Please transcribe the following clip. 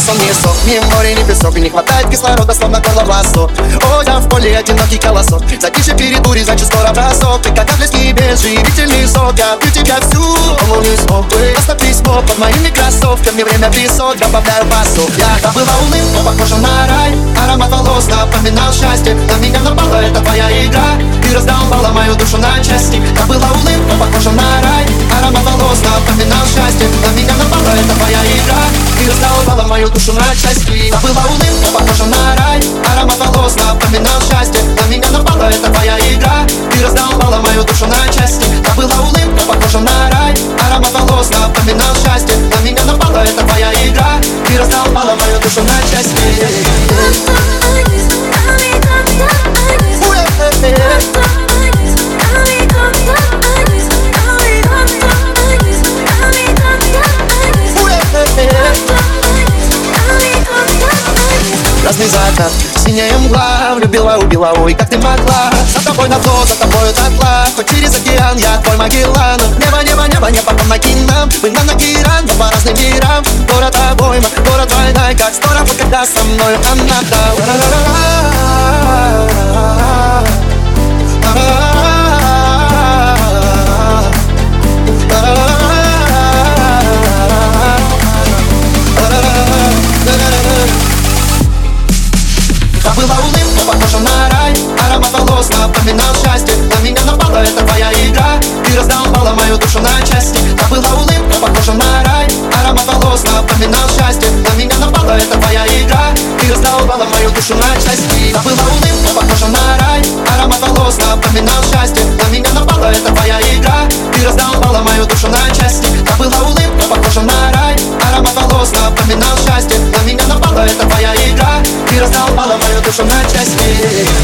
сон не сок, ни море, ни песок. И не хватает кислорода, словно горло в лосо. О, я в поле одинокий колосок. Затише перед бурей, значит скоро бросок. Ты как английский бес, живительный сок. Я пью тебя всю, по не смог бы. Просто письмо под моими кроссовками. Время песок, добавляю басов. Я добыла улыбку, похожа на рай. Аромат волос напоминал счастье. На меня напала, это твоя игра. Ты раздолбала мою душу на части. Добыла улыбку, похожа на рай. Аромат волос напоминал счастье. На меня напала, это твоя игра. Ты раздолбала мою душу на части. Забыла улыбку, похожа на рай. Аромат волос напоминал счастье. На меня напала, это твоя игра. Ты раздолбала мою душу на части. Забыла улыбку, похожа на рай. Аромат волос напоминал счастье. На меня напала, это твоя игра. Ты раздолбала мою душу на части. Красный закат, синяя мгла. Влюбила, убила, ой, как ты могла. За тобой на то, за тобою дотла. Хоть через океан, я твой Магеллан. Небо, небо, небо, небо, помоги нам. Мы на Нагиран, по разным мирам. Город обойма, город война. Как здорово, когда со мной она Забыла улыбку, похожа на рай. Аромат волос напоминал счастье. На меня напала, это твоя игра. Ты раздолбала мою душу на части. Забыла улыбку, похожа на рай. Аромат волос напоминал счастье. На меня напала, это твоя игра. Ты раздолбала мою душу на части. Забыла улыбку, похожа на рай. Аромат волос напоминал счастье. На меня напала, это твоя игра. Ты раздолбала мою душу на части. Забыла улыбку, похожа на рай. Аромат волос напоминал счастье. На меня напала, это твоя игра. Ты раздолбала мою душу на части.